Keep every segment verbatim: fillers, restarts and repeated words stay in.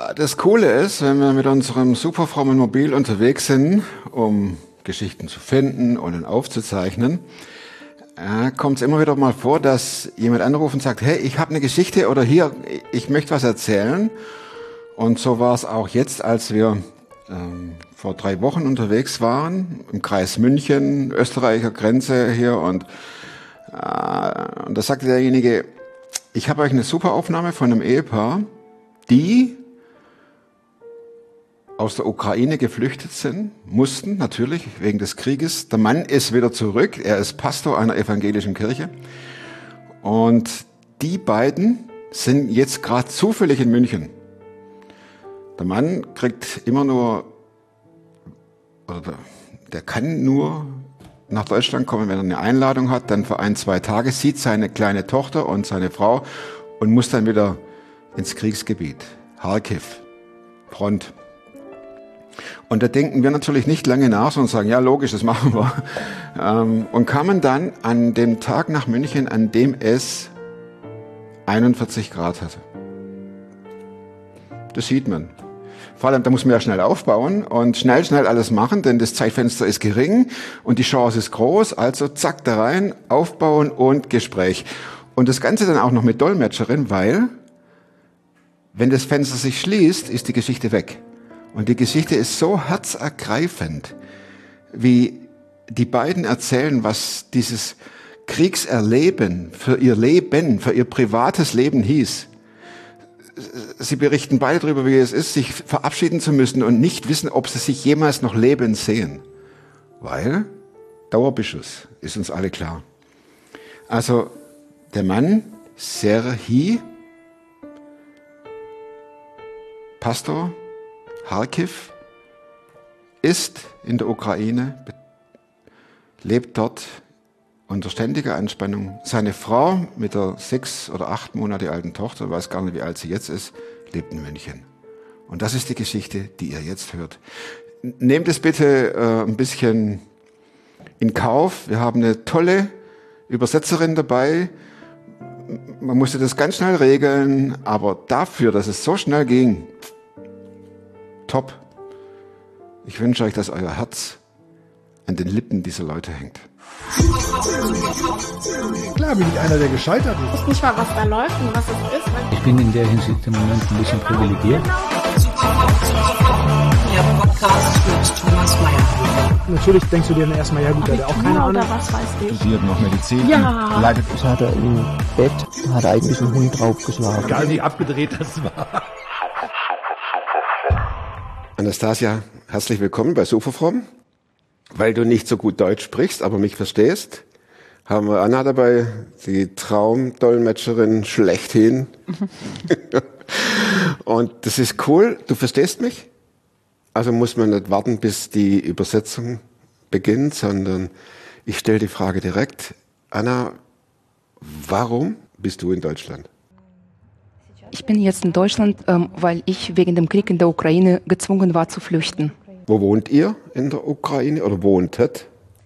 Das Coole ist, wenn wir mit unserem super frommen Mobil unterwegs sind, um Geschichten zu finden und aufzuzeichnen, äh, kommt es immer wieder mal vor, dass jemand anruft und sagt, hey, ich habe eine Geschichte oder hier, ich möchte was erzählen. Und so war es auch jetzt, als wir ähm, vor drei Wochen unterwegs waren, im Kreis München, Österreicher Grenze hier. Und, äh, und da sagte derjenige, ich habe euch eine super Aufnahme von einem Ehepaar, die aus der Ukraine geflüchtet sind, mussten natürlich wegen des Krieges. Der Mann ist wieder zurück, er ist Pastor einer evangelischen Kirche. Und die beiden sind jetzt gerade zufällig in München. Der Mann kriegt immer nur, oder der, der kann nur nach Deutschland kommen, wenn er eine Einladung hat, dann für ein, zwei Tage, sieht seine kleine Tochter und seine Frau und muss dann wieder ins Kriegsgebiet, Kharkiv, Front. Und da denken wir natürlich nicht lange nach, sondern sagen, ja logisch, das machen wir. Ähm, und kamen dann an dem Tag nach München, an dem es einundvierzig Grad hatte. Das sieht man. Vor allem, da muss man ja schnell aufbauen und schnell, schnell alles machen, denn das Zeitfenster ist gering und die Chance ist groß. Also zack, da rein, aufbauen und Gespräch. Und das Ganze dann auch noch mit Dolmetscherin, weil, wenn das Fenster sich schließt, ist die Geschichte weg. Und die Geschichte ist so herzergreifend, wie die beiden erzählen, was dieses Kriegserleben für ihr Leben, für ihr privates Leben hieß. Sie berichten beide darüber, wie es ist, sich verabschieden zu müssen und nicht wissen, ob sie sich jemals noch lebend sehen. Weil Dauerbeschuss, ist uns alle klar. Also der Mann, Serhii, Pastor, Kharkiv, ist in der Ukraine, lebt dort unter ständiger Anspannung. Seine Frau mit der sechs oder acht Monate alten Tochter, weiß gar nicht, wie alt sie jetzt ist, lebt in München. Und das ist die Geschichte, die ihr jetzt hört. Nehmt es bitte äh, ein bisschen in Kauf. Wir haben eine tolle Übersetzerin dabei. Man musste das ganz schnell regeln, aber dafür, dass es so schnell ging, top. Ich wünsche euch, dass euer Herz an den Lippen dieser Leute hängt. Klar bin ich einer, der gescheitert ist. Ich weiß nicht mal, was da läuft und was es ist. Ich bin in der Hinsicht im Moment ein bisschen privilegiert. Der Podcast mit Thomas Mayer. Natürlich denkst du dir dann erstmal, ja gut, der hat auch keine Ahnung. Oder was weiß ich. Studiert noch Medizin. Ja. Leidet. Ich hatte im Bett, hat eigentlich einen Hund draufgeschlagen. Egal wie abgedreht das war. Anastasia, herzlich willkommen bei Superfromm. Weil du nicht so gut Deutsch sprichst, aber mich verstehst, haben wir Anna dabei, die Traumdolmetscherin schlechthin. Und das ist cool, du verstehst mich? Also muss man nicht warten, bis die Übersetzung beginnt, sondern ich stelle die Frage direkt. Anna, warum bist du in Deutschland? Ich bin jetzt in Deutschland, ähm, weil ich wegen dem Krieg in der Ukraine gezwungen war zu flüchten. Wo wohnt ihr in der Ukraine oder wohntet?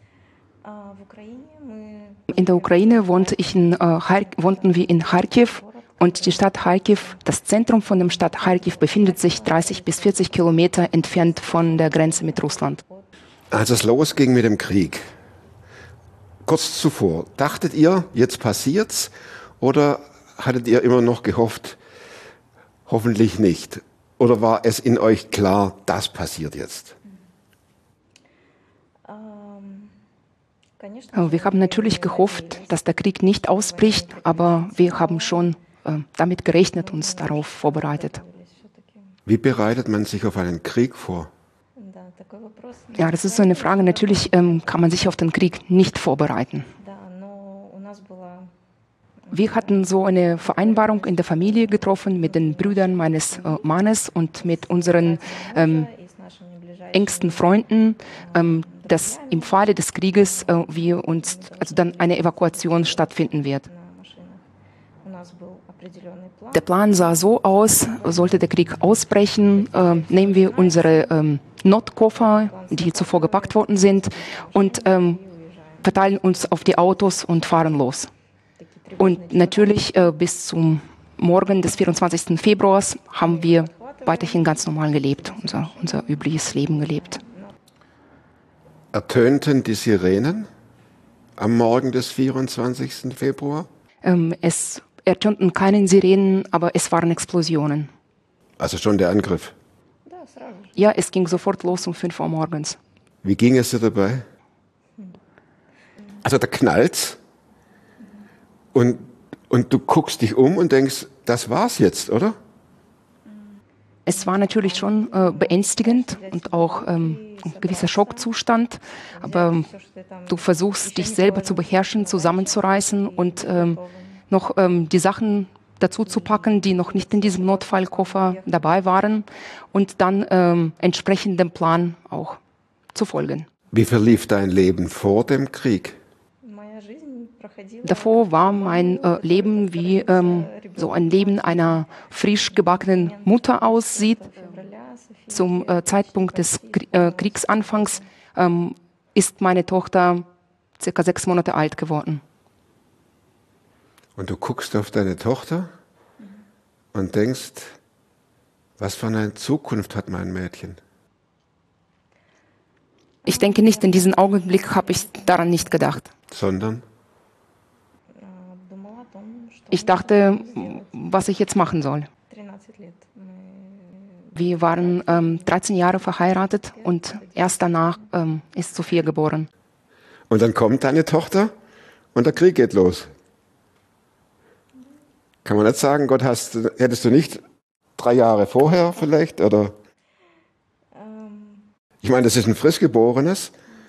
In der Ukraine wohnte ich in, äh, wohnten wir in Kharkiv und die Stadt Kharkiv, das Zentrum von der Stadt Kharkiv befindet sich dreißig bis vierzig Kilometer entfernt von der Grenze mit Russland. Als es losging mit dem Krieg, kurz zuvor, dachtet ihr, jetzt passiert's oder hattet ihr immer noch gehofft, hoffentlich nicht? Oder war es in euch klar, das passiert jetzt? Wir haben natürlich gehofft, dass der Krieg nicht ausbricht, aber wir haben schon äh, damit gerechnet, uns darauf vorbereitet. Wie bereitet man sich auf einen Krieg vor? Ja, das ist so eine Frage. Natürlich ähm, kann man sich auf den Krieg nicht vorbereiten. Wir hatten so eine Vereinbarung in der Familie getroffen mit den Brüdern meines äh, Mannes und mit unseren ähm, engsten Freunden, ähm, dass im Falle des Krieges äh, wir uns, also dann eine Evakuation stattfinden wird. Der Plan sah so aus: Sollte der Krieg ausbrechen, äh, nehmen wir unsere ähm, Notkoffer, die zuvor gepackt worden sind, und ähm, verteilen uns auf die Autos und fahren los. Und natürlich äh, bis zum Morgen des vierundzwanzigsten Februars haben wir weiterhin ganz normal gelebt, unser, unser übliches Leben gelebt. Ertönten die Sirenen am Morgen des vierundzwanzigsten Februar? Ähm, es ertönten keine Sirenen, aber es waren Explosionen. Also schon der Angriff. Ja, es ging sofort los um fünf Uhr morgens. Wie ging es dir dabei? Also da knallt's und, und du guckst dich um und denkst, das war's jetzt, oder? Es war natürlich schon äh, beängstigend und auch ähm, ein gewisser Schockzustand, aber ähm, du versuchst, dich selber zu beherrschen, zusammenzureißen und ähm, noch ähm, die Sachen dazu zu packen, die noch nicht in diesem Notfallkoffer dabei waren und dann ähm, entsprechend dem Plan auch zu folgen. Wie verlief dein Leben vor dem Krieg? Davor war mein äh, Leben, wie ähm, so ein Leben einer frisch gebackenen Mutter aussieht. Zum äh, Zeitpunkt des Krie- äh, Kriegsanfangs ähm, ist meine Tochter circa sechs Monate alt geworden. Und du guckst auf deine Tochter und denkst, was für eine Zukunft hat mein Mädchen? Ich denke nicht, in diesem Augenblick habe ich daran nicht gedacht. Sondern? Ich dachte, was ich jetzt machen soll. Wir waren ähm, dreizehn Jahre verheiratet und erst danach ähm, ist Sophia geboren. Und dann kommt deine Tochter und der Krieg geht los. Kann man nicht sagen, Gott, hast, hättest du nicht drei Jahre vorher vielleicht, oder? Ich meine, das ist ein Frischgeborenes.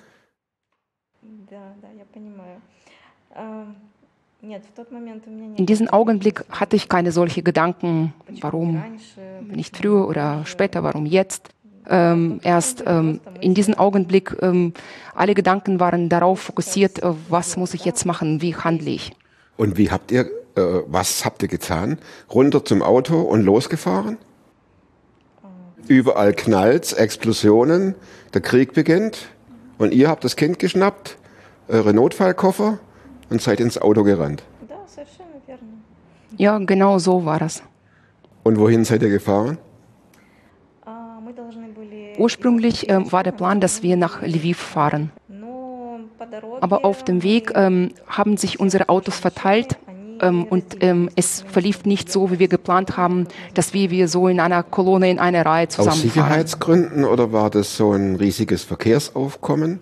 In diesem Augenblick hatte ich keine solche Gedanken, warum nicht früher oder später, warum jetzt. Ähm, erst ähm, in diesem Augenblick, ähm, alle Gedanken waren darauf fokussiert, äh, was muss ich jetzt machen, wie handle ich. Und wie habt ihr, äh, was habt ihr getan? Runter zum Auto und losgefahren? Überall knallt's, Explosionen, der Krieg beginnt und ihr habt das Kind geschnappt, eure Notfallkoffer und seid ins Auto gerannt. Ja, genau so war es. Und wohin seid ihr gefahren? Ursprünglich äh, war der Plan, dass wir nach Lviv fahren. Aber auf dem Weg ähm, haben sich unsere Autos verteilt ähm, und ähm, es verlief nicht so, wie wir geplant haben, dass wir, wir so in einer Kolonne, in einer Reihe Aus zusammenfahren. Sicherheitsgründen oder war das so ein riesiges Verkehrsaufkommen?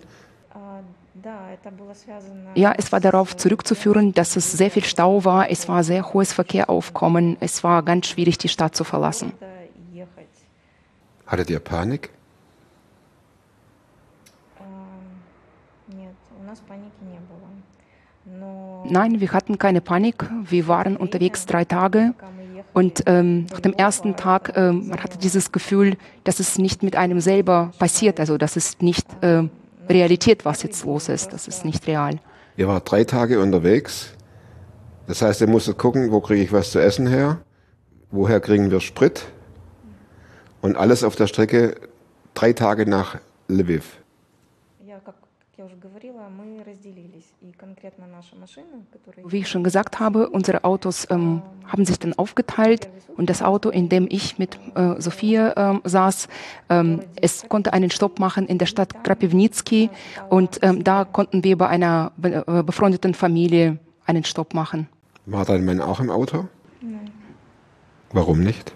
Ja, es war darauf zurückzuführen, dass es sehr viel Stau war, es war sehr hohes Verkehrsaufkommen, es war ganz schwierig, die Stadt zu verlassen. Hattet ihr Panik? Nein, wir hatten keine Panik. Wir waren unterwegs drei Tage und ähm, nach dem ersten Tag, äh, man hatte dieses Gefühl, dass es nicht mit einem selber passiert, also das ist nicht äh, Realität, was jetzt los ist, das ist nicht real. Ihr wart drei Tage unterwegs. Das heißt, ihr musstet gucken, wo kriege ich was zu essen her? Woher kriegen wir Sprit? Und alles auf der Strecke drei Tage nach Lviv. Wie ich schon gesagt habe, unsere Autos ähm, haben sich dann aufgeteilt und das Auto, in dem ich mit äh, Sophia ähm, saß, ähm, es konnte einen Stopp machen in der Stadt Krapivnitsky und ähm, da konnten wir bei einer be äh, befreundeten Familie einen Stopp machen. War dein Mann auch im Auto? Nein. Warum nicht?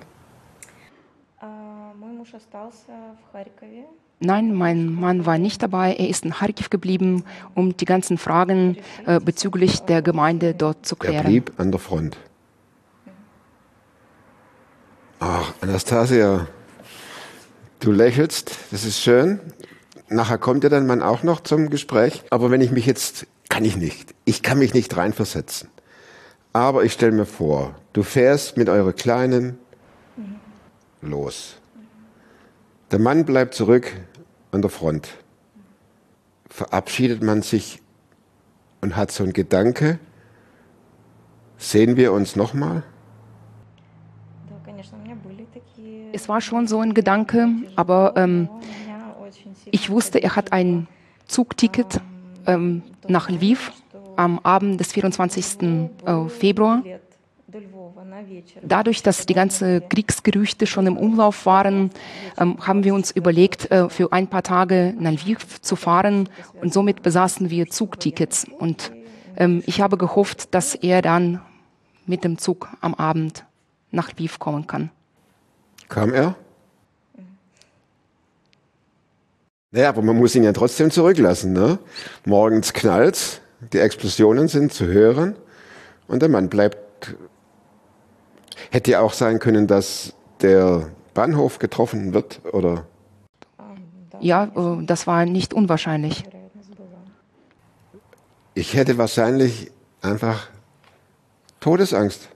Nein, mein Mann war nicht dabei. Er ist in Kharkiv geblieben, um die ganzen Fragen äh, bezüglich der Gemeinde dort zu klären. Er blieb an der Front. Ach, Anastasia, du lächelst, das ist schön. Nachher kommt ja dein Mann auch noch zum Gespräch. Aber wenn ich mich jetzt, kann ich nicht. Ich kann mich nicht reinversetzen. Aber ich stelle mir vor, du fährst mit eurer Kleinen los. Der Mann bleibt zurück an der Front. Verabschiedet man sich und hat so einen Gedanke, sehen wir uns nochmal? Es war schon so ein Gedanke, aber ähm, ich wusste, er hat ein Zugticket ähm, nach Lviv am Abend des vierundzwanzigsten Februar. Dadurch, dass die ganzen Kriegsgerüchte schon im Umlauf waren, ähm, haben wir uns überlegt, äh, für ein paar Tage nach Lviv zu fahren und somit besaßen wir Zugtickets. Und ähm, ich habe gehofft, dass er dann mit dem Zug am Abend nach Lviv kommen kann. Kam er? Naja, aber man muss ihn ja trotzdem zurücklassen, ne? Morgens knallt's, die Explosionen sind zu hören und der Mann bleibt. Hätte ja auch sein können, dass der Bahnhof getroffen wird, oder? Ja, äh, das war nicht unwahrscheinlich. Ich hätte wahrscheinlich einfach Todesangst.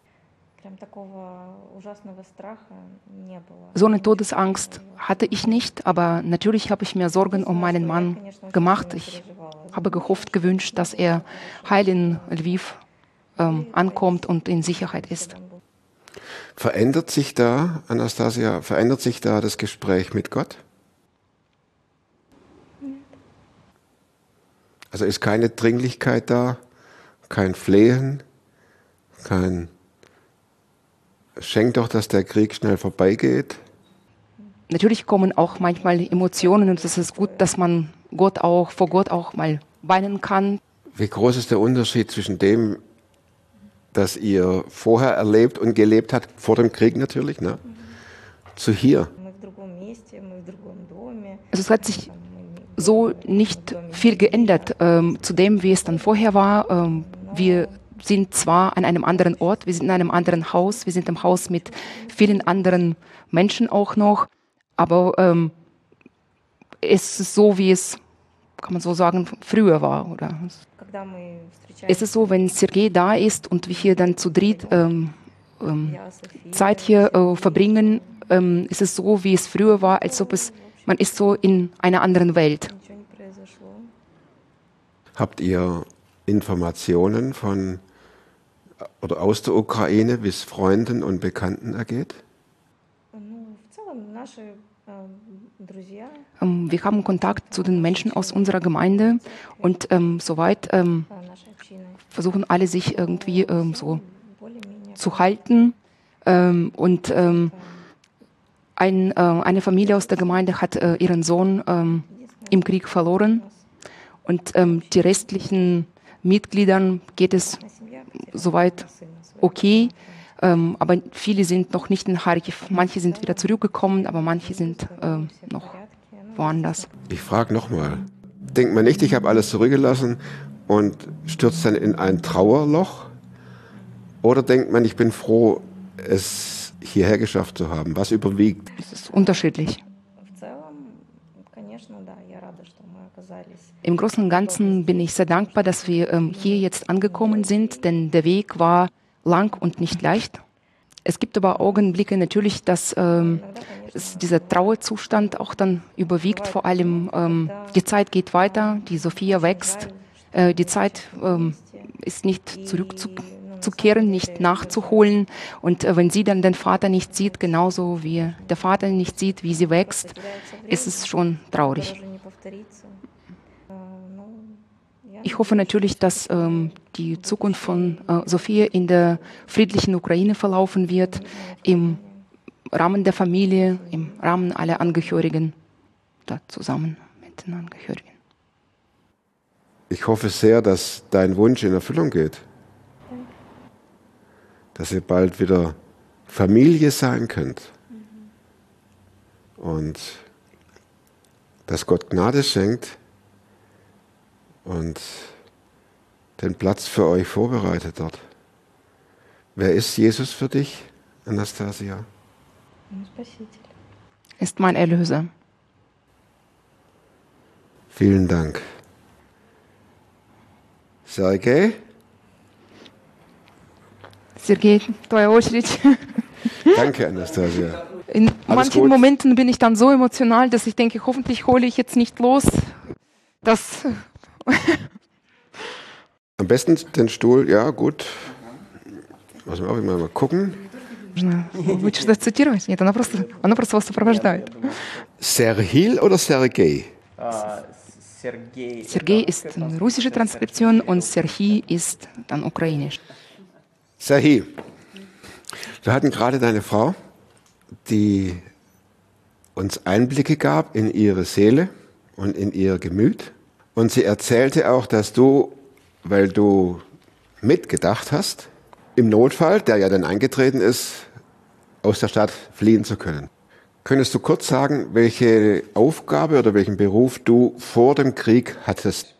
So eine Todesangst hatte ich nicht, aber natürlich habe ich mir Sorgen um meinen Mann gemacht. Ich habe gehofft, gewünscht, dass er heil in Lviv ähm, ankommt und in Sicherheit ist. Verändert sich da, Anastasia, verändert sich da das Gespräch mit Gott? Also ist keine Dringlichkeit da, kein Flehen, kein Schenk doch, dass der Krieg schnell vorbeigeht? Natürlich kommen auch manchmal Emotionen und es ist gut, dass man Gott auch, vor Gott auch mal weinen kann. Wie groß ist der Unterschied zwischen dem, das ihr vorher erlebt und gelebt habt, vor dem Krieg natürlich, ne? Zu hier? Also es hat sich so nicht viel geändert ähm, zu dem, wie es dann vorher war. Ähm, wir sind zwar an einem anderen Ort, wir sind in einem anderen Haus, wir sind im Haus mit vielen anderen Menschen auch noch, aber ähm, es ist so, wie es, kann man so sagen, früher war. Oder? Es ist so, wenn Sergei da ist und wir hier dann zu dritt ähm, ähm, Zeit hier äh, verbringen, ähm, ist es so, wie es früher war, als ob es, man ist so in einer anderen Welt. Habt ihr Informationen von oder aus der Ukraine, wie es Freunden und Bekannten ergeht? Ähm, wir haben Kontakt zu den Menschen aus unserer Gemeinde und ähm, soweit ähm, versuchen alle sich irgendwie ähm, so zu halten. Ähm, und ähm, ein, äh, eine Familie aus der Gemeinde hat äh, ihren Sohn ähm, im Krieg verloren und ähm, die restlichen Mitgliedern geht es soweit okay, ähm, aber viele sind noch nicht in Charkiw. Manche sind wieder zurückgekommen, aber manche sind äh, noch woanders. Ich frage nochmal. Denkt man nicht, ich habe alles zurückgelassen und stürzt dann in ein Trauerloch? Oder denkt man, ich bin froh, es hierher geschafft zu haben? Was überwiegt? Es ist unterschiedlich. Im Großen und Ganzen bin ich sehr dankbar, dass wir ähm, hier jetzt angekommen sind, denn der Weg war lang und nicht leicht. Es gibt aber Augenblicke natürlich, dass ähm, es, dieser Trauerzustand auch dann überwiegt. Vor allem ähm, die Zeit geht weiter, die Sophia wächst. Äh, die Zeit ähm, ist nicht zurückzukehren, nicht nachzuholen. Und äh, wenn sie dann den Vater nicht sieht, genauso wie der Vater nicht sieht, wie sie wächst, ist es schon traurig. Ich hoffe natürlich, dass ähm, die Zukunft von äh, Sophia in der friedlichen Ukraine verlaufen wird, im Rahmen der Familie, im Rahmen aller Angehörigen, da zusammen mit den Angehörigen. Ich hoffe sehr, dass dein Wunsch in Erfüllung geht. Dass ihr bald wieder Familie sein könnt. Und dass Gott Gnade schenkt und den Platz für euch vorbereitet dort. Wer ist Jesus für dich, Anastasia? Ist mein Erlöser. Vielen Dank. Sergei? Sergei, твоя очередь. Danke, Anastasia. In Alles manchen gut. Momenten bin ich dann so emotional, dass ich denke, hoffentlich hole ich jetzt nicht los. Das Am besten den Stuhl, ja gut. Muss man auch immer mal gucken. Лучше что-то цитировать? Нет, она просто, она просто вас сопровождает. Serhil oder Sergei? Sergei ist eine russische Transkription und Serhii ist dann ukrainisch. Serhii, wir hatten gerade deine Frau, die uns Einblicke gab in ihre Seele und in ihr Gemüt. Und sie erzählte auch, dass du, weil du mitgedacht hast, im Notfall, der ja dann eingetreten ist, aus der Stadt fliehen zu können. Könntest du kurz sagen, welche Aufgabe oder welchen Beruf du vor dem Krieg hattest?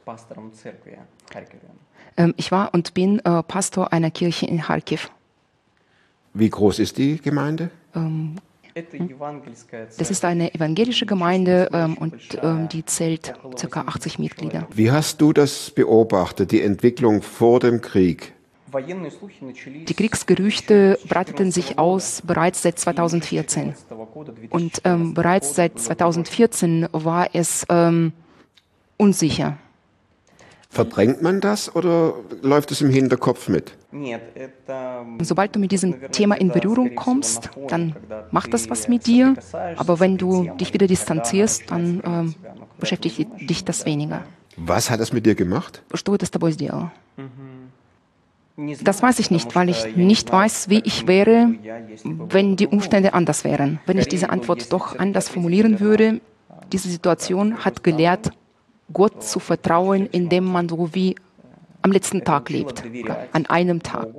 Ähm, ich war und bin äh, Pastor einer Kirche in Kharkiv. Wie groß ist die Gemeinde? Ähm, Das ist eine evangelische Gemeinde ähm, und ähm, die zählt ca. achtzig Mitglieder. Wie hast du das beobachtet, die Entwicklung vor dem Krieg? Die Kriegsgerüchte breiteten sich aus bereits seit zweitausendvierzehn. Und ähm, bereits seit zweitausendvierzehn war es ähm, unsicher. Verdrängt man das oder läuft es im Hinterkopf mit? Sobald du mit diesem Thema in Berührung kommst, dann macht das was mit dir. Aber wenn du dich wieder distanzierst, dann ähm, beschäftigt dich das weniger. Was hat das mit dir gemacht? Что это с тобой сделало? Das weiß ich nicht, weil ich nicht weiß, wie ich wäre, wenn die Umstände anders wären. Wenn ich diese Antwort doch anders formulieren würde, diese Situation hat gelehrt, Gott zu vertrauen, indem man so wie am letzten Tag lebt, oder an einem Tag.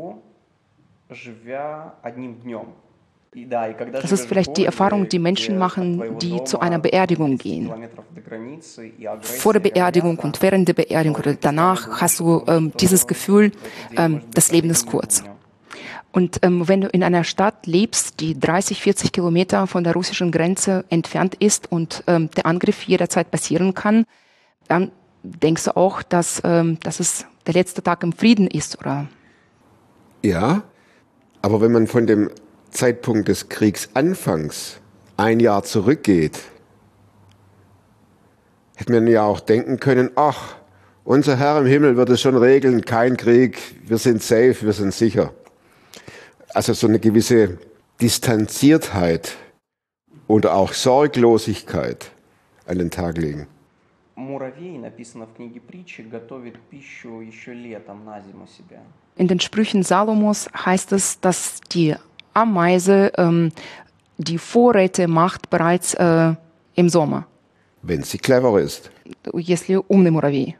Das ist vielleicht die Erfahrung, die Menschen machen, die zu einer Beerdigung gehen. Vor der Beerdigung und während der Beerdigung oder danach hast du ähm, dieses Gefühl, ähm, das Leben ist kurz. Und ähm, wenn du in einer Stadt lebst, die dreißig, vierzig Kilometer von der russischen Grenze entfernt ist und ähm, der Angriff jederzeit passieren kann, dann denkst du auch, dass, ähm, dass es der letzte Tag im Frieden ist, oder? Ja, aber wenn man von dem Zeitpunkt des Kriegsanfangs ein Jahr zurückgeht, hätte man ja auch denken können, ach, unser Herr im Himmel wird es schon regeln, kein Krieg, wir sind safe, wir sind sicher. Also so eine gewisse Distanziertheit oder auch Sorglosigkeit an den Tag legen. In den Sprüchen Salomos heißt es, dass die Ameise ähm, die Vorräte macht bereits äh, im Sommer. Wenn sie clever ist. Если умный муравей.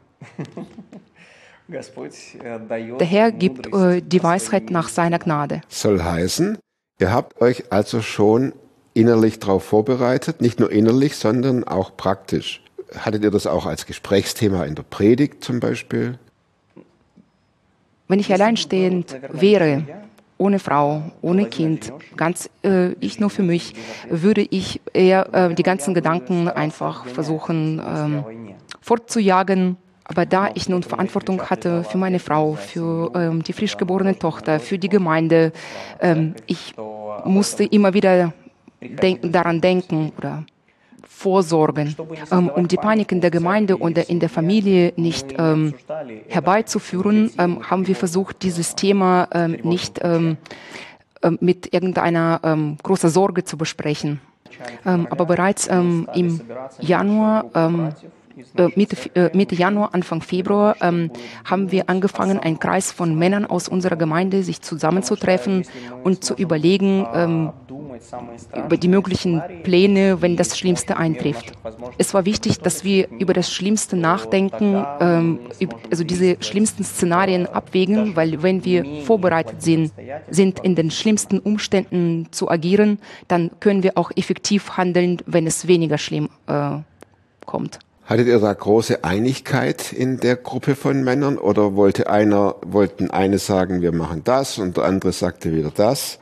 Der Herr gibt äh, die Weisheit nach seiner Gnade. Soll heißen, ihr habt euch also schon innerlich darauf vorbereitet, nicht nur innerlich, sondern auch praktisch. Hattet ihr das auch als Gesprächsthema in der Predigt zum Beispiel? Wenn ich alleinstehend wäre, ohne Frau, ohne Kind, ganz äh, ich nur für mich, würde ich eher äh, die ganzen Gedanken einfach versuchen ähm, fortzujagen. Aber da ich nun Verantwortung hatte für meine Frau, für ähm, die frisch geborene Tochter, für die Gemeinde, ähm, ich musste immer wieder denk- daran denken oder vorsorgen, ähm, um die Panik in der Gemeinde oder in der Familie nicht ähm, herbeizuführen, ähm, haben wir versucht, dieses Thema ähm, nicht ähm, äh, mit irgendeiner ähm, großen Sorge zu besprechen. Ähm, aber bereits ähm, im Januar, ähm, äh, Mitte, äh, Mitte Januar, Anfang Februar, ähm, haben wir angefangen, einen Kreis von Männern aus unserer Gemeinde sich zusammenzutreffen und zu überlegen, ähm, über die möglichen Pläne, wenn das Schlimmste eintrifft. Es war wichtig, dass wir über das Schlimmste nachdenken, ähm, also diese schlimmsten Szenarien abwägen, weil wenn wir vorbereitet sind, sind in den schlimmsten Umständen zu agieren, dann können wir auch effektiv handeln, wenn es weniger schlimm äh, kommt. Hattet ihr da große Einigkeit in der Gruppe von Männern oder wollte einer, wollten eine sagen, wir machen das und der andere sagte wieder das?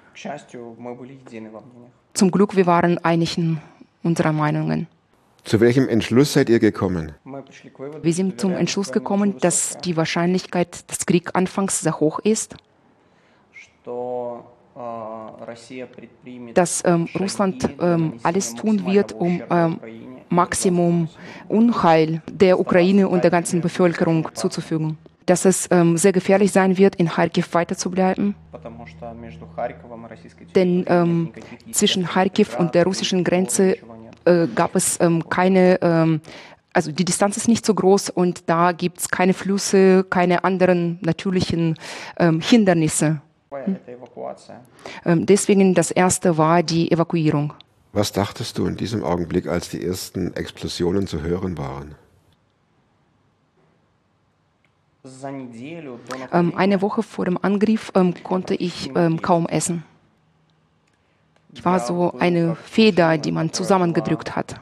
Zum Glück, wir waren einig in unserer Meinungen. Zu welchem Entschluss seid ihr gekommen? Wir sind zum Entschluss gekommen, dass die Wahrscheinlichkeit des Krieganfangs sehr hoch ist, dass ähm, Russland ähm, alles tun wird, um ähm, Maximum Unheil der Ukraine und der ganzen Bevölkerung zuzufügen. Dass es ähm, sehr gefährlich sein wird, in Kharkiv weiterzubleiben. Denn ähm, zwischen Kharkiv und der russischen Grenze äh, gab es ähm, keine, ähm, also die Distanz ist nicht so groß und da gibt es keine Flüsse, keine anderen natürlichen ähm, Hindernisse. Ähm, deswegen das erste war die Evakuierung. Was dachtest du in diesem Augenblick, als die ersten Explosionen zu hören waren? Ähm, eine Woche vor dem Angriff ähm, konnte ich ähm, kaum essen. Ich war so eine Feder, die man zusammengedrückt hat.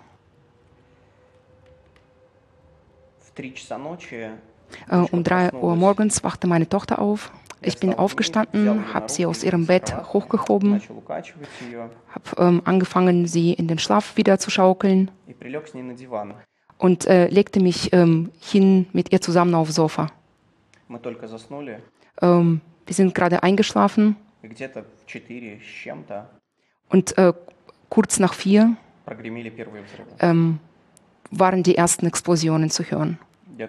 Äh, um drei Uhr morgens wachte meine Tochter auf. Ich bin aufgestanden, habe sie aus ihrem Bett hochgehoben, habe ähm, angefangen, sie in den Schlaf wieder zu schaukeln und äh, legte mich ähm, hin mit ihr zusammen aufs Sofa. Ähm, wir sind gerade eingeschlafen und äh, kurz nach vier ähm, waren die ersten Explosionen zu hören.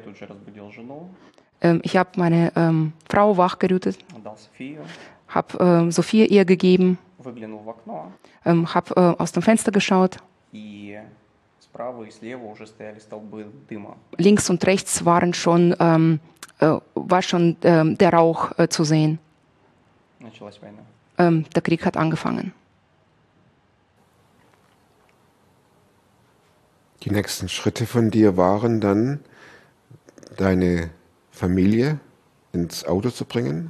Ähm, ich habe meine ähm, Frau wachgerüttelt, habe äh, Sophia ihr gegeben, ähm, habe äh, aus dem Fenster geschaut. Links und rechts waren schon, ähm, äh, war schon ähm, der Rauch äh, zu sehen. Ähm, der Krieg hat angefangen. Die nächsten Schritte von dir waren dann, deine Familie ins Auto zu bringen?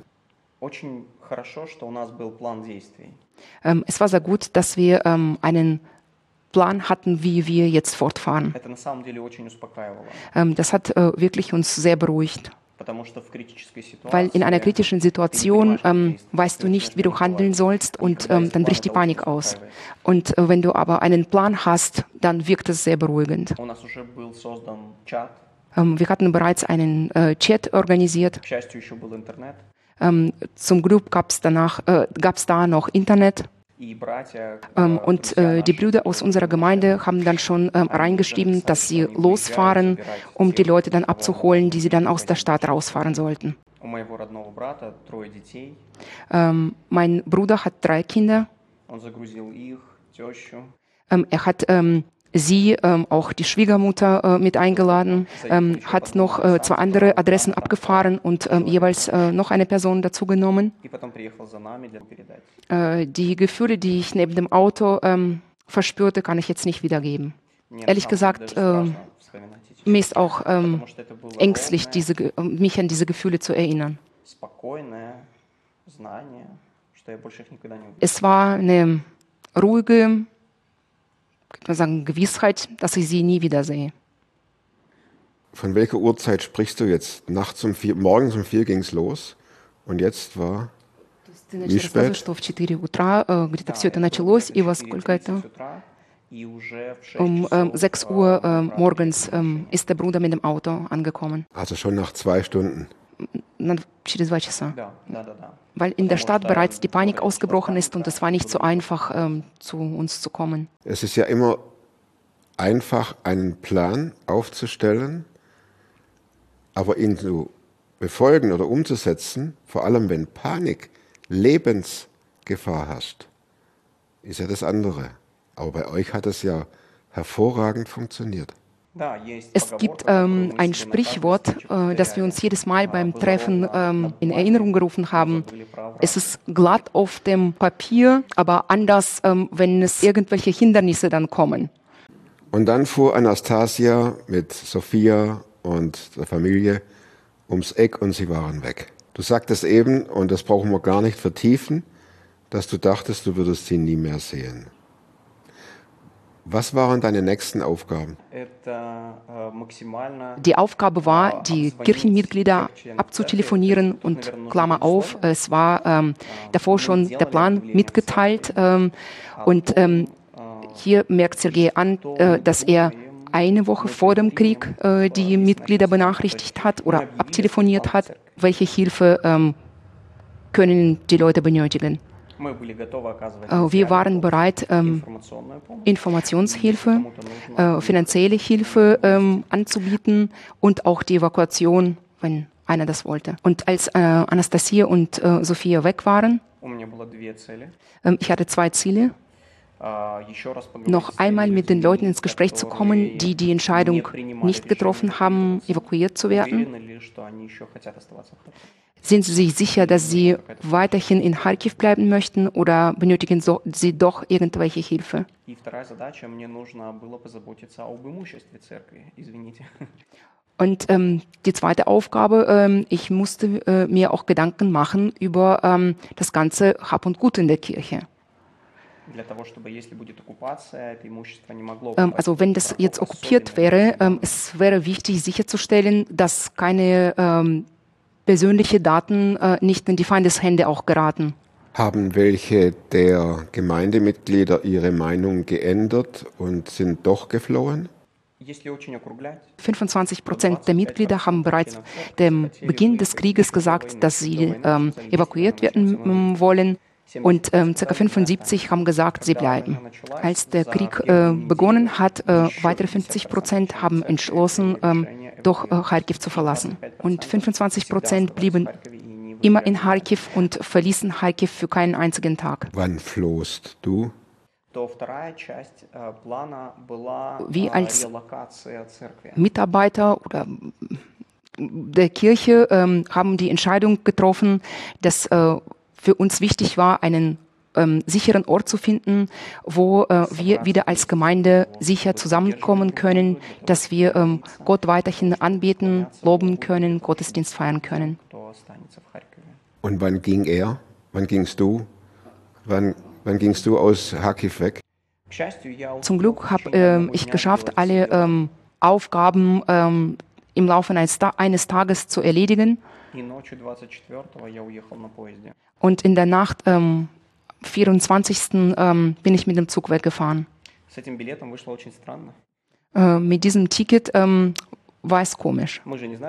Ähm, es war sehr gut, dass wir ähm, einen Plan hatten, wie wir jetzt fortfahren. Ähm, das hat äh, wirklich uns sehr beruhigt. Weil in einer kritischen Situation ähm, weißt du nicht, wie du handeln sollst und ähm, dann bricht die Panik aus. Und äh, wenn du aber einen Plan hast, dann wirkt es sehr beruhigend. Ähm, wir hatten bereits einen äh, Chat organisiert. Ähm, zum Glück gab es danach, äh, gab's da noch Internet. Ähm, und äh, die Brüder aus unserer Gemeinde haben dann schon ähm, reingeschrieben, dass sie losfahren, um die Leute dann abzuholen, die sie dann aus der Stadt rausfahren sollten. Ähm, mein Bruder hat drei Kinder. Ähm, er hat ähm, sie, ähm, auch die Schwiegermutter äh, mit eingeladen, ähm, hat noch äh, zwei andere Adressen abgefahren und ähm, jeweils äh, noch eine Person dazugenommen. Äh, die Gefühle, die ich neben dem Auto ähm, verspürte, kann ich jetzt nicht wiedergeben. Ehrlich gesagt, äh, mir ist auch ähm, ängstlich, diese, mich an diese Gefühle zu erinnern. Es war eine ruhige, kann man sagen, Gewissheit, dass ich sie nie wiedersehe. Von welcher Uhrzeit sprichst du jetzt? Nachts um vier, morgens um vier ging es los und jetzt war wie spät? Что в четыре утра где-то все это началось, и во сколько это? Um ähm, sechs Uhr ähm, morgens ähm, ist der Bruder mit dem Auto angekommen. Also schon nach zwei Stunden. Через два часа. Weil in der Stadt bereits die Panik ausgebrochen ist und es war nicht so einfach, ähm, zu uns zu kommen. Es ist ja immer einfach, einen Plan aufzustellen, aber ihn zu befolgen oder umzusetzen, vor allem wenn Panik, Lebensgefahr herrscht, ist ja das andere. Aber bei euch hat es ja hervorragend funktioniert. Es gibt ähm, ein Sprichwort, äh, das wir uns jedes Mal beim Treffen ähm, in Erinnerung gerufen haben. Es ist glatt auf dem Papier, aber anders, ähm, wenn es irgendwelche Hindernisse dann kommen. Und dann fuhr Anastasia mit Sophia und der Familie ums Eck und sie waren weg. Du sagtest eben, und das brauchen wir gar nicht vertiefen, dass du dachtest, du würdest sie nie mehr sehen. Was waren deine nächsten Aufgaben? Die Aufgabe war, die Kirchenmitglieder abzutelefonieren und Klammer auf, es war ähm, davor schon der Plan mitgeteilt ähm, und ähm, hier merkt Sergei an, äh, dass er eine Woche vor dem Krieg äh, die Mitglieder benachrichtigt hat oder abtelefoniert hat, welche Hilfe ähm, können die Leute benötigen. Wir waren bereit, ähm, Informationshilfe, äh, finanzielle Hilfe ähm, anzubieten und auch die Evakuation, wenn einer das wollte. Und als äh, Anastasia und äh, Sophia weg waren, ähm, ich hatte zwei Ziele. Noch einmal mit den Leuten ins Gespräch zu kommen, die die Entscheidung nicht getroffen haben, evakuiert zu werden. Sind Sie sich sicher, dass Sie weiterhin in Kharkiv bleiben möchten oder benötigen so, Sie doch irgendwelche Hilfe? Und ähm, die zweite Aufgabe, ähm, ich musste äh, mir auch Gedanken machen über ähm, das ganze Hab und Gut in der Kirche. Ähm, also wenn das jetzt okkupiert wäre, ähm, es wäre wichtig sicherzustellen, dass keine ähm, persönliche Daten äh, nicht in die Feindeshände auch geraten. Haben welche der Gemeindemitglieder ihre Meinung geändert und sind doch geflohen? fünfundzwanzig Prozent der Mitglieder haben bereits dem Beginn des Krieges gesagt, dass sie ähm, evakuiert werden ähm, wollen. Und ähm, ca. fünfundsiebzig haben gesagt, sie bleiben. Als der Krieg äh, begonnen hat, äh, weitere fünfzig Prozent haben entschlossen, ähm, doch äh, Kharkiv zu verlassen. Und fünfundzwanzig Prozent blieben immer in Kharkiv und verließen Kharkiv für keinen einzigen Tag. Wann flohst du? Wie als Mitarbeiter oder der Kirche ähm, haben die Entscheidung getroffen, dass äh, für uns wichtig war, einen ähm, sicheren Ort zu finden, wo äh, wir wieder als Gemeinde sicher zusammenkommen können, dass wir ähm, Gott weiterhin anbeten, loben können, Gottesdienst feiern können. Und wann ging er? Wann gingst du? Wann, wann gingst du aus Kharkiv weg? Zum Glück habe äh, ich geschafft, alle ähm, Aufgaben ähm, im Laufe eines, Ta- eines Tages zu erledigen. Und in der Nacht, ähm, vierundzwanzigsten Ähm, bin ich mit dem Zug weggefahren. Äh, mit diesem Ticket ähm, war es komisch.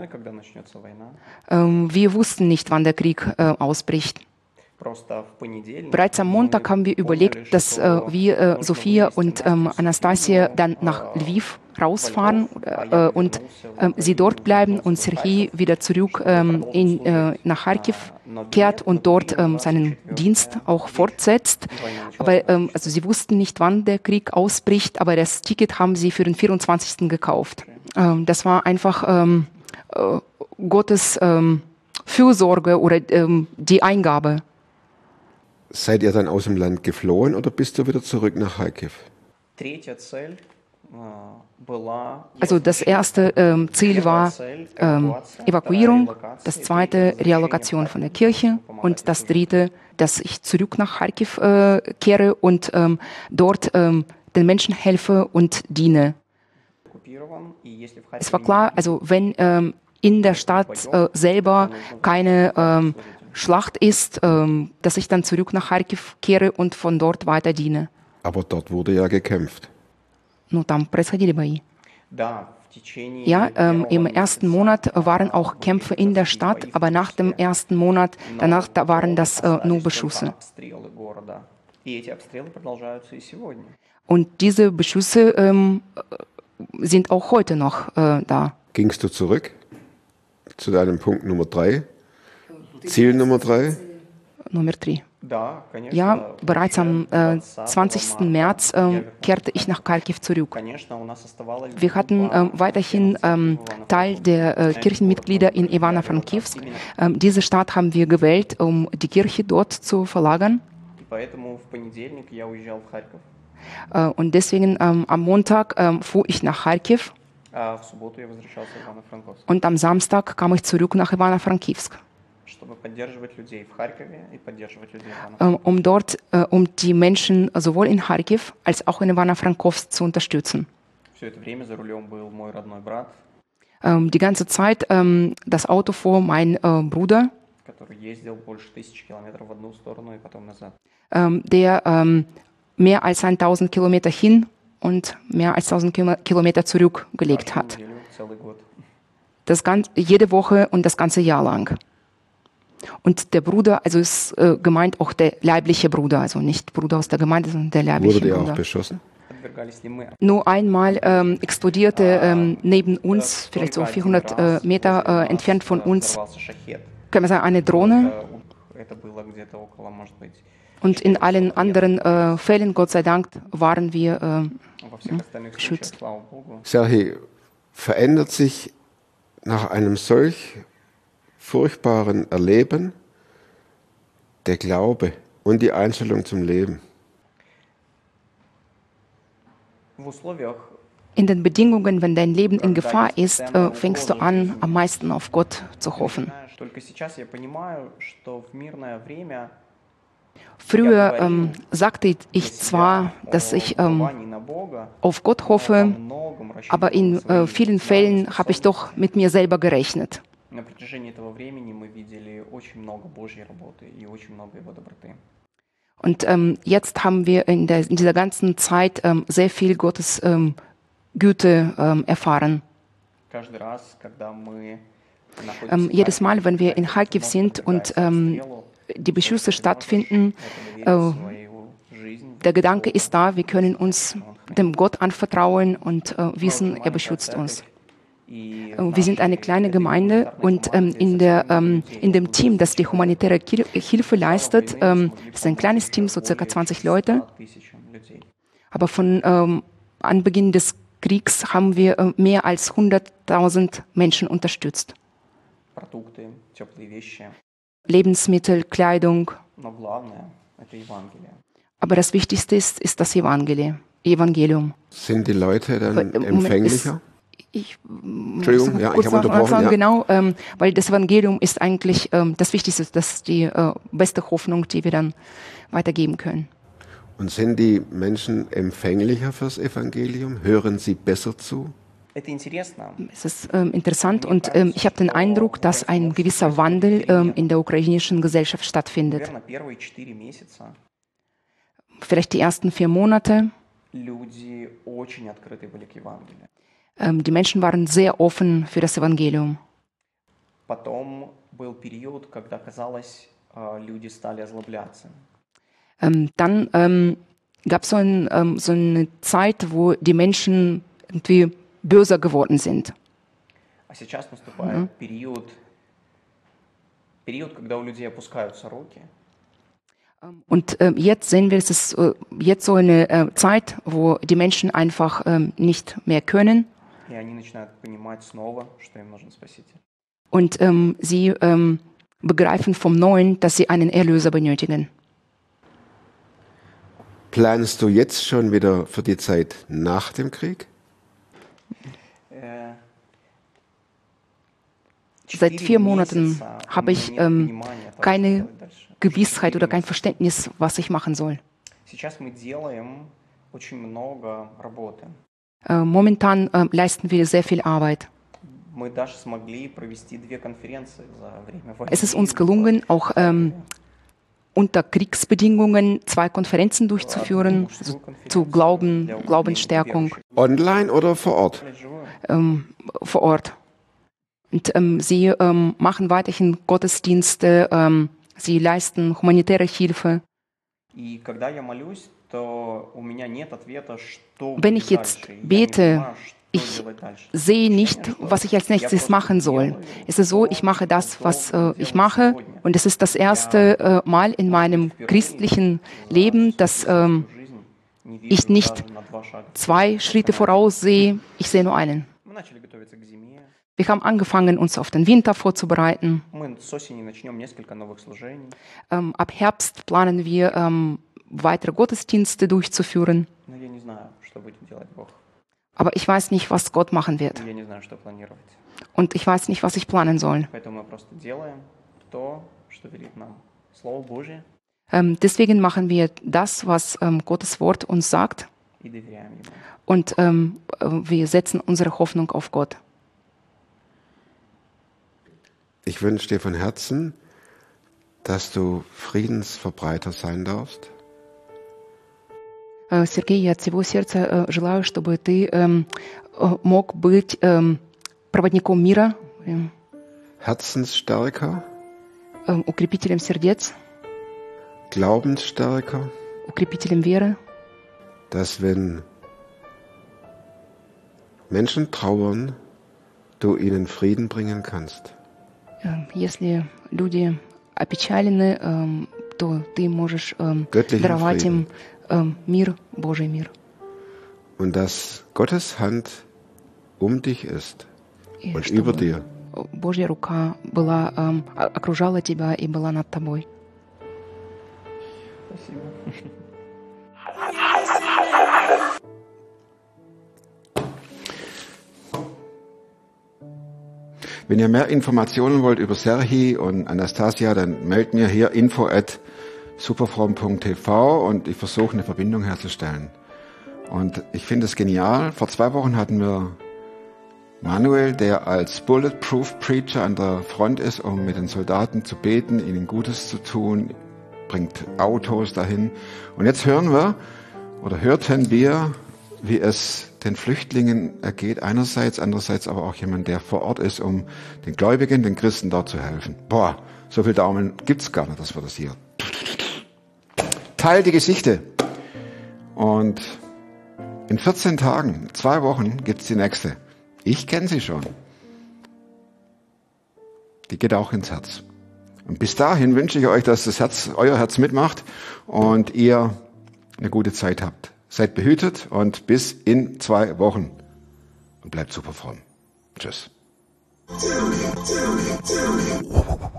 Ähm, wir wussten nicht, wann der Krieg äh, ausbricht. Bereits am Montag haben wir überlegt, dass äh, wir, äh, Sophia und ähm, Anastasia, dann nach Lviv rausfahren äh, und äh, sie dort bleiben und Serhii wieder zurück ähm, in, äh, nach Kharkiv kehrt und dort ähm, seinen Dienst auch fortsetzt. Aber ähm, also sie wussten nicht, wann der Krieg ausbricht, aber das Ticket haben sie für den vierundzwanzigsten gekauft. Ähm, das war einfach ähm, äh, Gottes ähm, Fürsorge oder ähm, die Eingabe. Seid ihr dann aus dem Land geflohen oder bist du wieder zurück nach Kharkiv? Also das erste ähm, Ziel war ähm, Evakuierung, das zweite Reallokation von der Kirche und das dritte, dass ich zurück nach Kharkiv äh, kehre und ähm, dort ähm, den Menschen helfe und diene. Es war klar, also wenn ähm, in der Stadt äh, selber keine ähm, Schlacht ist, ähm, dass ich dann zurück nach Kharkiv kehre und von dort weiter diene. Aber dort wurde ja gekämpft. Ну, там происходили бои. Ja, ähm, im ersten Monat waren auch Kämpfe in der Stadt, aber nach dem ersten Monat, danach da waren das äh, nur Beschüsse. Und diese Beschüsse ähm, sind auch heute noch äh, da. Gingst du zurück zu deinem Punkt Nummer drei? Ziel Nummer drei? Nummer drei. Ja, bereits am äh, zwanzigsten März äh, kehrte ich nach Kharkiv zurück. Wir hatten äh, weiterhin ähm, Teil der äh, Kirchenmitglieder in Ivano-Frankivsk. Ähm, diese Stadt haben wir gewählt, um die Kirche dort zu verlagern. Äh, und deswegen ähm, am Montag ähm, fuhr ich nach Kharkiv. Und am Samstag kam ich zurück nach Ivano-Frankivsk. Um dort, äh, um die Menschen sowohl in Kharkiv als auch in Ivano-Frankivsk zu unterstützen. Ähm, die ganze Zeit ähm, das Auto fuhr mein äh, Bruder, ähm, der ähm, mehr als tausend Kilometer hin und mehr als tausend Kilometer zurückgelegt hat. Das ganze, jede Woche und das ganze Jahr lang. Und der Bruder, also ist äh, gemeint auch der leibliche Bruder, also nicht Bruder aus der Gemeinde, sondern der leibliche Bruder. Wurde Bruder. der auch beschossen? Nur einmal ähm, explodierte ähm, neben uns, vielleicht so vierhundert äh, Meter äh, entfernt von uns, können wir sagen, eine Drohne. Und in allen anderen äh, Fällen, Gott sei Dank, waren wir äh, geschützt. Serhii, verändert sich nach einem solch furchtbaren Erleben der Glaube und die Einstellung zum Leben. In den Bedingungen, wenn dein Leben in Gefahr ist, äh, fängst du an, am meisten auf Gott zu hoffen. Früher ähm, sagte ich zwar, dass ich ähm, auf Gott hoffe, aber in äh, vielen Fällen habe ich doch mit mir selber gerechnet. Und ähm, jetzt haben wir in, der, in dieser ganzen Zeit ähm, sehr viel Gottes ähm, Güte ähm, erfahren. Ähm, jedes Mal, wenn wir in Kharkiv sind und ähm, die Beschüsse stattfinden, äh, der Gedanke ist da, wir können uns dem Gott anvertrauen und äh, wissen, er beschützt uns. Äh, wir sind eine kleine Gemeinde und ähm, in, der, ähm, in dem Team, das die humanitäre Hilfe leistet, ähm, ist ein kleines Team, so circa zwanzig Leute. Aber von ähm, Anbeginn des Kriegs haben wir äh, mehr als hunderttausend Menschen unterstützt. Lebensmittel, Kleidung. Aber das Wichtigste ist, ist das Evangelium. Evangelium. Sind die Leute dann empfänglicher? Ich, Entschuldigung, ja, ich habe unterbrochen. Anfangen, ja. Genau, ähm, weil das Evangelium ist eigentlich ähm, das Wichtigste, das ist die äh, beste Hoffnung, die wir dann weitergeben können. Und sind die Menschen empfänglicher fürs Evangelium? Hören sie besser zu? Es ist ähm, interessant und ähm, ich habe den Eindruck, dass ein gewisser Wandel ähm, in der ukrainischen Gesellschaft stattfindet. Vielleicht die ersten vier Monate. Ähm, die Menschen waren sehr offen für das Evangelium. Ähm, dann ähm, gab es so, ein, ähm, so eine Zeit, wo die Menschen irgendwie böser geworden sind. Mhm. Und äh, jetzt sehen wir, es ist äh, jetzt so eine äh, Zeit, wo die Menschen einfach ähm, nicht mehr können. Und ähm, sie ähm, begreifen vom Neuen, dass sie einen Erlöser benötigen. Planst du jetzt schon wieder für die Zeit nach dem Krieg? Seit vier Monaten habe ich ähm, keine Gewissheit oder kein Verständnis, was ich machen soll. Äh, momentan äh, leisten wir sehr viel Arbeit. Es ist uns gelungen, auch ähm, unter Kriegsbedingungen zwei Konferenzen durchzuführen, also zu Glauben, Glaubensstärkung. Online oder vor Ort? Ähm, vor Ort. Und ähm, sie ähm, machen weiterhin Gottesdienste, ähm, sie leisten humanitäre Hilfe. Wenn ich jetzt bete, ich sehe nicht, was ich als nächstes machen soll. Es ist so, ich mache das, was äh, ich mache, und es ist das erste äh, Mal in meinem christlichen Leben, dass ähm, ich nicht zwei Schritte voraussehe, ich sehe nur einen. Wir haben angefangen, uns auf den Winter vorzubereiten. Ähm, ab Herbst planen wir, ähm, weitere Gottesdienste durchzuführen. Aber ich weiß nicht, was Gott machen wird. Und ich weiß nicht, was ich planen soll. Ähm, deswegen machen wir das, was ähm, Gottes Wort uns sagt. Und ähm, wir setzen unsere Hoffnung auf Gott. Ich wünsche dir von Herzen, dass du Friedensverbreiter sein darfst. Сергей, я от всего сердца желаю, чтобы ты мог быть проводником мира, Herzensstärker, укрепителем сердец, Glaubensstärker, укрепителем веры, dass wenn Menschen trauern, du ihnen Frieden bringen kannst. Если люди опечалены, то ты можешь даровать им мир, Божий мир. Und dass Gottes Hand um dich ist И und über чтобы dir. Божья рука была, эм, окружала тебя и была над тобой. Спасибо. Wenn ihr mehr Informationen wollt über Serhii und Anastasia, dann meldet mir hier info at superfrom punkt t v und ich versuche eine Verbindung herzustellen. Und ich finde es genial. Vor zwei Wochen hatten wir Manuel, der als Bulletproof Preacher an der Front ist, um mit den Soldaten zu beten, ihnen Gutes zu tun, bringt Autos dahin. Und jetzt hören wir, oder hörten wir, wie es den Flüchtlingen ergeht einerseits, andererseits aber auch jemand, der vor Ort ist, um den Gläubigen, den Christen dort zu helfen. Boah, so viel Daumen gibt's gar nicht, dass wir das hier. Teil die Geschichte. Und in vierzehn Tagen, zwei Wochen, gibt's die nächste. Ich kenne sie schon. Die geht auch ins Herz. Und bis dahin wünsche ich euch, dass das Herz, euer Herz mitmacht und ihr eine gute Zeit habt. Seid behütet und bis in zwei Wochen. Und bleibt super fromm. Tschüss.